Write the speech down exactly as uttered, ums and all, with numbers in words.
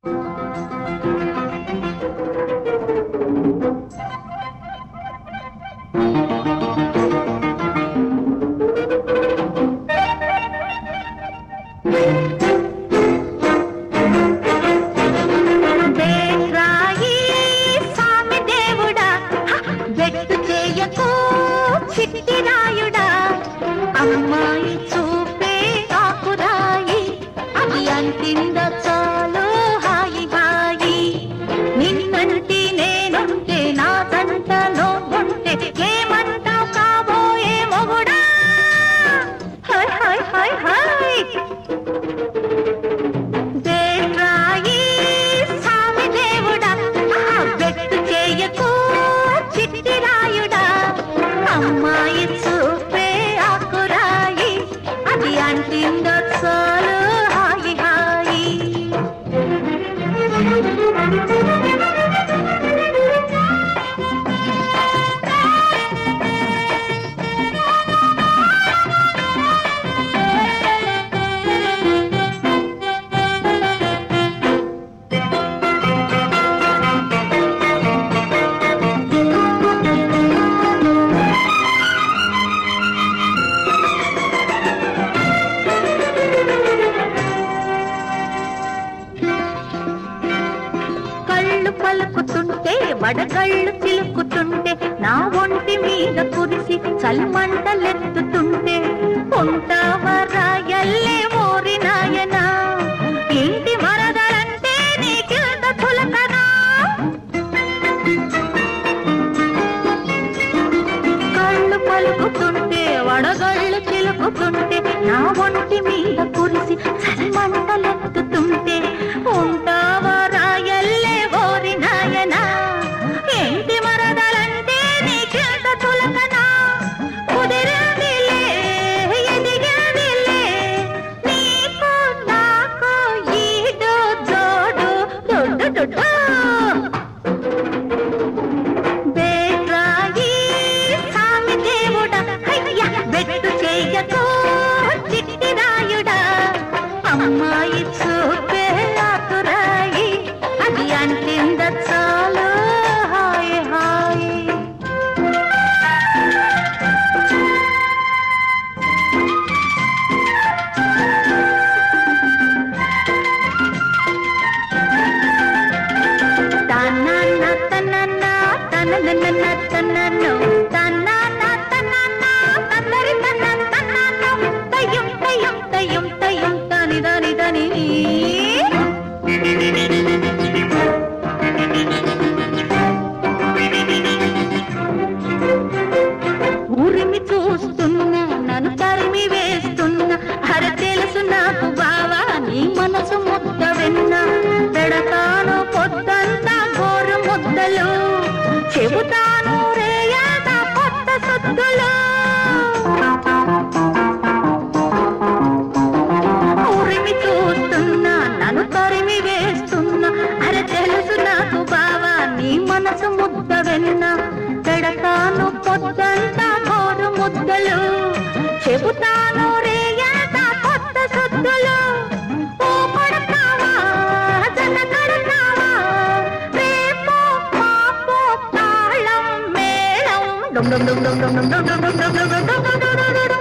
వడగళ్ళు చిలుకుతుంటే నా ఒంటి మీద కురిసి చల్మంటలెత్తుతుంటే ఉంటావరాయల్లే మోరి నాయనా ఇంటి మరదలంటే నీకింత చులకనా కళ్ళు పలుకుతుంటే వడగళ్ళు చిలుకుతుంటే నా ఒంటి మీద కురిసి చల్మంటలెత్తుతుంటే ఉంటావరాయల్లే మోరి నాయనా ఇంటి మరదలంటే నీకింత చులకనా కుదిరిందిలే ఎదిగిందిలే నీకు నాకు ఈడు జోడు దొడ్డు దొడ్డు బేట్రాయి సామి దేవుడా అయ్యా బెట్టు చెయ్యకు చిట్టి రాయుడా అమ్మాయి చూపే ఆకురాయి అది అంటింద చాలు హాయ్ హాయ్ తనన్న తనన్న తనన్న తనన్న తనన్న తనన్న తన్నరి తన్న తనన్న తయ్యం తయ్యం తయ్యం తయ్యం తని దని దని ఊరిమి చూస్తున్నా నన్ను తరిమి వేస్తున్నా హర తెలుసు నాకు బావా నీ మనసు ముద్ద విన్నా పెడతాను పొద్దంతా గోరు ముద్దలు చెబుతాను రేయాద కొత్త సుద్దులు ఊరిమి చూస్తున్నా నన్ను తరిమి వేస్తున్నా హర తెలుసు నాకు బావా నీ మనసు ముద్ద విన్నా పెడతాను పొద్దంతా గోరు ముద్దలు చెబుతాను రేయాద కొత్త సుద్దులు ఓ పడతావా జన కడతావా రేపో మాపో తాళం మేళం డుమ్ డుమ్ డుమ్ డుమ్ డుమ్ డుమ్ డుమ్ డుమ్ డుమ్ డుమ్ డుమ్ డుమ్